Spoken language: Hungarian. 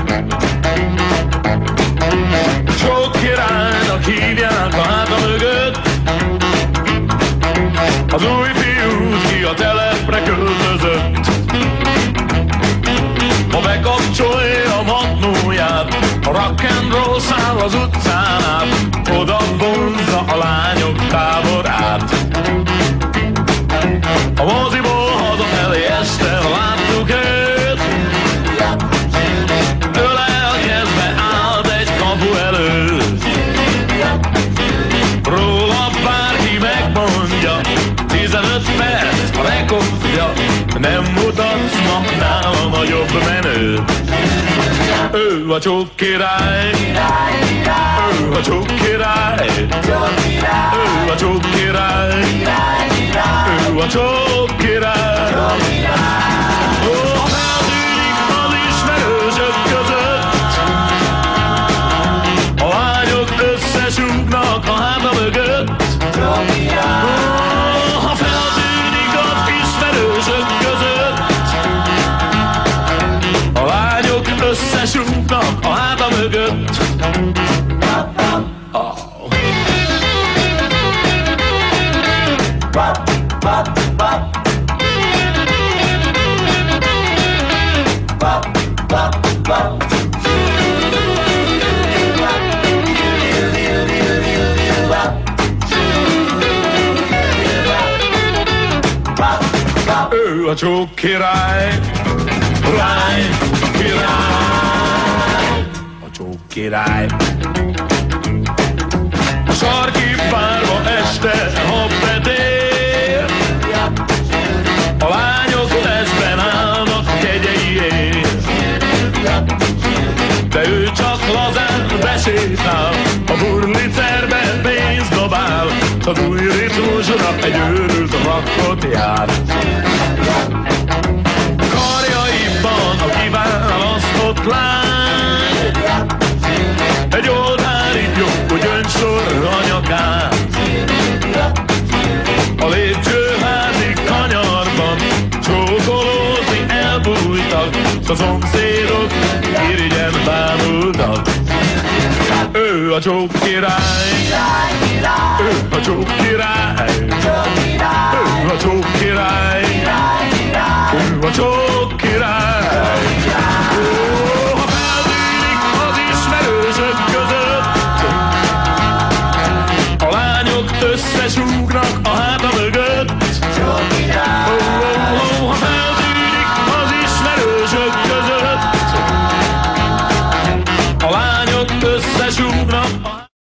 Sok királynak hívják a háta mögött az új fiút, ki a telepre költözött. Ha bekapcsolja a matnóját, a rock'n'roll száll az utcán át, oda vonzza a lányok táborát. A moziból hazafelé este, ha láttuk őt, ölelkezve állt egy kapu előtt. Róla bárki megmondja, 15 perc a rekordja, nem mutatsz ma nála nagyobb menőt. Ő a csók király, ő a csók király, ő a csók király, ő a csók király. Ó, ha feltűnik az ismerősök között, a lányok összesúgnak a háta mögött. Ó, ha feltűnik az ismerősök között, a lányok összesúgnak a háta mögött. Ő a csók király, király, király, a csók király. A sarki bárba este, ha betér, a lányok testben állnak kegyeiért. De ő csak lazán besétál, a burlicerbe pénzt dobál, az új ritmusra egy őrült rakkot jár. Karjaiban a kiválasztott lány, egy oltári jó gyöngysor a nyakán. A lépcsőházi kanyarban csókolózni elbújtak, s a szomszédok irigyen bámultak. Ő a csók király, ő a csók király, ő a csók király, ő a csók király. Ó, ha feltűnik az ismerősök között, a lányok összesúgnak a háta mögött. Ó, ha feltűnik az ismerősök között, a lányok összesúgnak